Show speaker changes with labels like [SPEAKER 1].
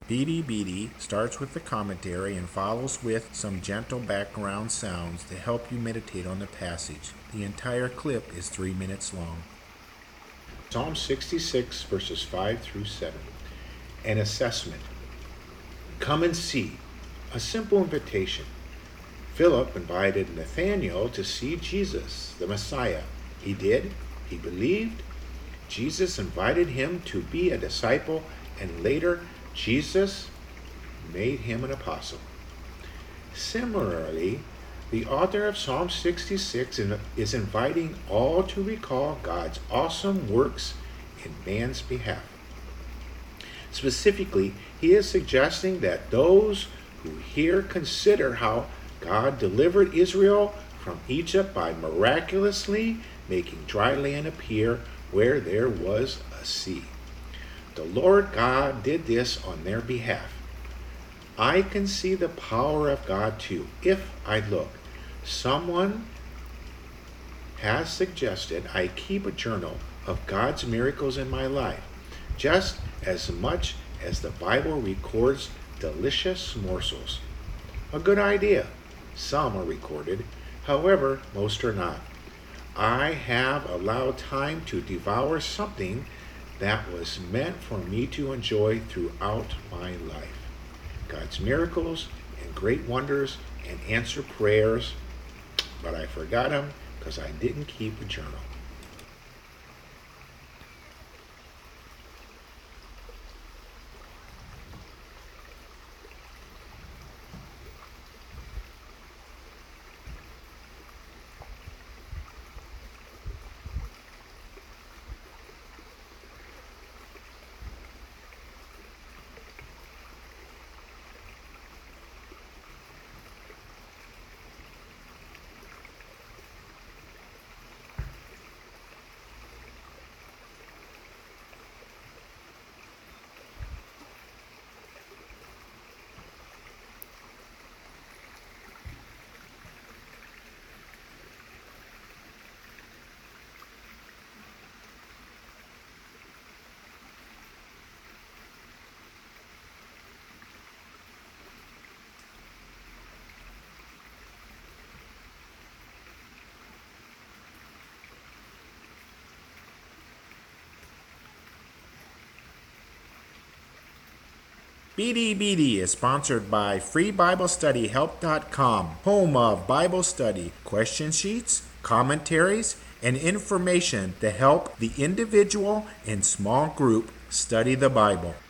[SPEAKER 1] Beady Beady starts with the commentary and follows with some gentle background sounds to help you meditate on the passage. The entire clip is 3 minutes long.
[SPEAKER 2] Psalm 66, verses 5 through 7. An assessment. Come and see. A simple invitation. Philip invited Nathanael to see Jesus, the Messiah. He did. He believed. Jesus invited him to be a disciple, and later Jesus made him an apostle. Similarly, the author of Psalm 66 is inviting all to recall God's awesome works in man's behalf. Specifically, he is suggesting that those who here consider how God delivered Israel from Egypt by miraculously making dry land appear where there was a sea. The Lord God did this on their behalf. I can see the power of God too, if I look. Someone has suggested I keep a journal of God's miracles in my life, just as much as the Bible records delicious morsels. A good idea. Some are recorded, however, most are not. I have allowed time to devour something that was meant for me to enjoy throughout my life. God's miracles and great wonders and answered prayers, but I forgot them because I didn't keep a journal.
[SPEAKER 1] Beady Beady is sponsored by FreeBibleStudyHelp.com, home of Bible study, question sheets, commentaries, and information to help the individual and small group study the Bible.